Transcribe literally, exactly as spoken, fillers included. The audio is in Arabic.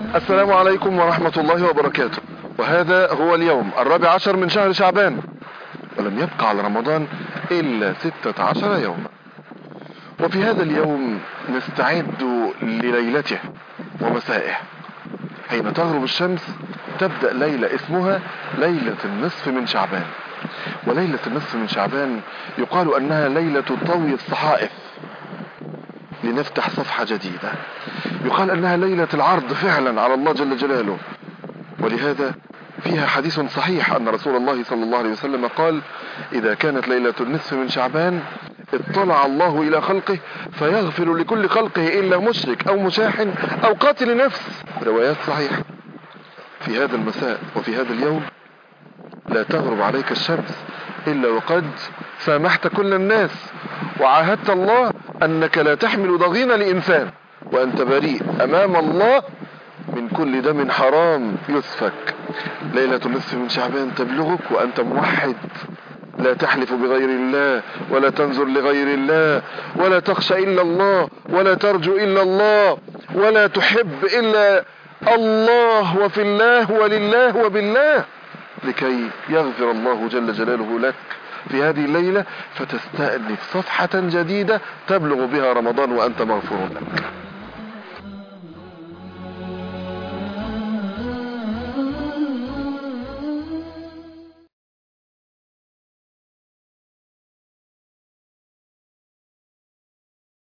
السلام عليكم ورحمة الله وبركاته. وهذا هو اليوم الرابع عشر من شهر شعبان، ولم يبقى على رمضان إلا ستة عشر يوما. وفي هذا اليوم نستعد لليلته ومسائه. حين تغرب الشمس تبدأ ليلة اسمها ليلة النصف من شعبان. وليلة النصف من شعبان يقال أنها ليلة طوي الصحائف لنفتح صفحة جديدة. يقال أنها ليلة العرض فعلا على الله جل جلاله، ولهذا فيها حديث صحيح أن رسول الله صلى الله عليه وسلم قال: إذا كانت ليلة النصف من شعبان اطلع الله إلى خلقه فيغفر لكل خلقه إلا مشرك أو مشاحن أو قاتل نفس. روايات صحيحة. في هذا المساء وفي هذا اليوم لا تغرب عليك الشمس إلا وقد سامحت كل الناس، وعاهدت الله أنك لا تحمل ضغينة لإنسان، وأنت بريء أمام الله من كل دم حرام يسفك. ليلة النصف من شعبان تبلغك وأنت موحد، لا تحلف بغير الله، ولا تنظر لغير الله، ولا تخشى إلا الله، ولا ترجو إلا الله، ولا تحب إلا الله وفي الله ولله وبالله، لكي يغفر الله جل جلاله لك في هذه الليلة، فتستأنف صفحة جديدة تبلغ بها رمضان وأنت مغفور لك.